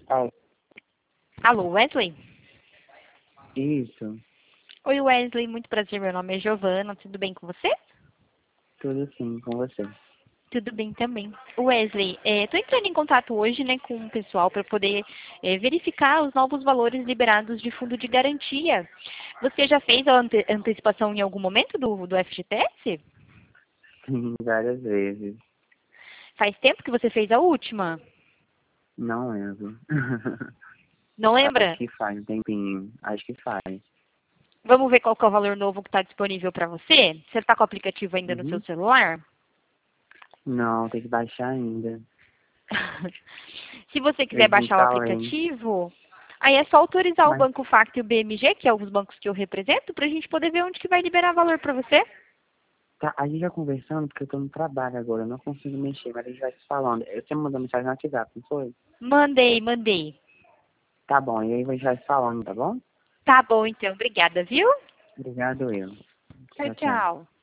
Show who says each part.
Speaker 1: Ah,
Speaker 2: Alô, Wesley?
Speaker 1: isso.
Speaker 2: Oi, Wesley, muito prazer. Meu nome é Giovana. Tudo bem com você?
Speaker 1: Tudo sim, com você.
Speaker 2: Tudo bem também. Wesley, estou entrando em contato hoje, né, com o pessoal para poder verificar os novos valores liberados de fundo de garantia. Você já fez a antecipação em algum momento do FGTS?
Speaker 1: Sim, várias vezes.
Speaker 2: Faz tempo que você fez a última?
Speaker 1: Não lembro.
Speaker 2: Não
Speaker 1: Acho
Speaker 2: lembra?
Speaker 1: que faz um tempinho. Acho que faz.
Speaker 2: Vamos ver qual que é o valor novo que está disponível para você? Você está com o aplicativo ainda no seu
Speaker 1: Uhum.
Speaker 2: celular?
Speaker 1: Não, tem que baixar ainda.
Speaker 2: Se você quiser
Speaker 1: Eles não
Speaker 2: baixar o
Speaker 1: falam.
Speaker 2: aplicativo, aí é só autorizar o
Speaker 1: Mas
Speaker 2: Banco Facto e o BMG, que é os bancos que eu represento, para a gente poder ver onde que vai liberar valor para você.
Speaker 1: tá, a gente já conversando, porque eu tô no trabalho agora, eu não consigo mexer, mas a gente vai se falando. Você me mandou mensagem no WhatsApp, não foi?
Speaker 2: Mandei.
Speaker 1: Tá bom, e aí a gente vai se falando, tá bom?
Speaker 2: Tá bom, então. Obrigada, viu?
Speaker 1: Obrigado, eu.
Speaker 2: Tchau,
Speaker 1: Tchau, tchau.
Speaker 2: tchau.